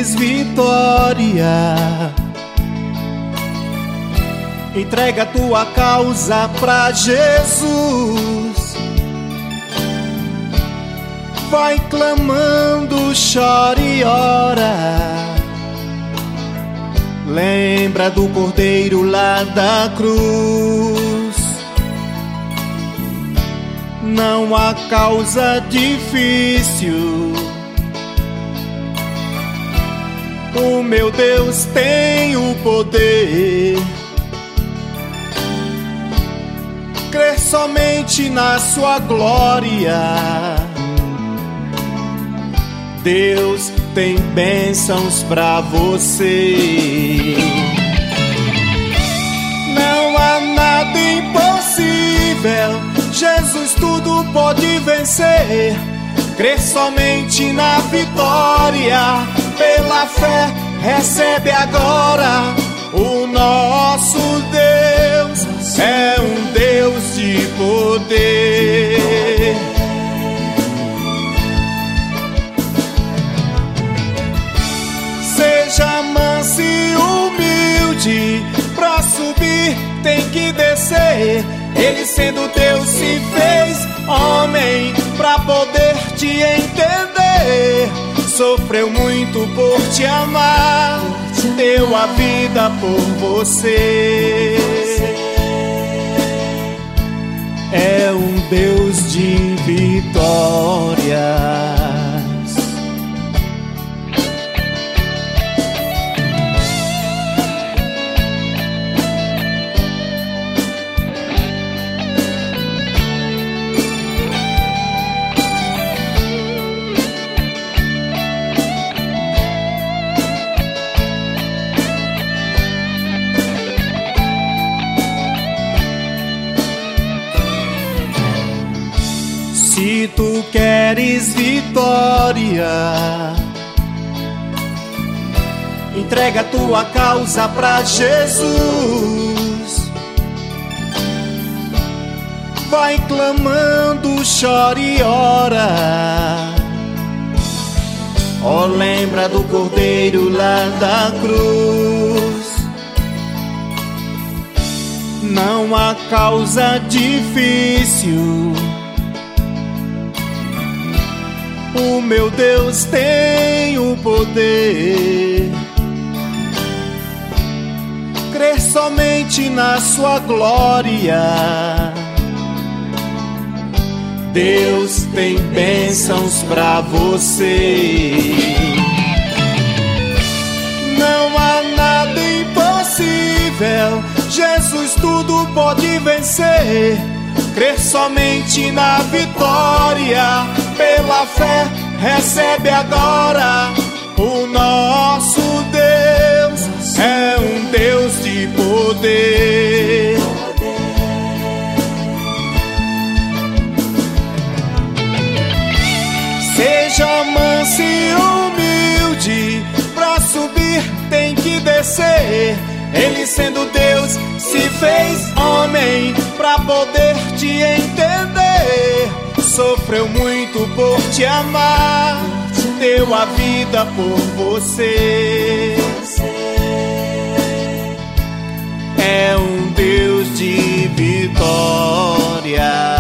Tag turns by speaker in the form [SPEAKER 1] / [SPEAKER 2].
[SPEAKER 1] queres vitória, entrega a tua causa pra Jesus. Vai clamando, chora e ora. Lembra do Cordeiro lá da cruz. Não há causa difícil. O meu Deus tem o poder. Crer somente na sua glória. Deus tem bênçãos pra você. Não há nada impossível. Jesus tudo pode vencer. Crer somente na vitória. Pela fé recebe agora. O nosso Deus é um Deus de poder. Seja manso e humilde. Pra subir tem que descer. Ele sendo Deus se fez homem pra poder te entender. Sofreu muito por te amar, deu a vida por você. É um Deus de vitórias. Se tu queres vitória, entrega a tua causa pra Jesus. Vai clamando, chora e ora. Oh, lembra do Cordeiro lá da cruz. Não há causa difícil. O meu Deus tem o poder. Crer somente na sua glória. Deus tem bênçãos pra você. Não há nada impossível. Jesus tudo pode vencer. Crer somente na vitória. Pela fé recebe agora. O nosso Deus é um Deus de poder. Seja manso e humilde. Pra subir tem que descer. Ele sendo Deus se fez homem pra poder te entender. Sofreu muito por te amar, deu a vida por você. É um Deus de vitória.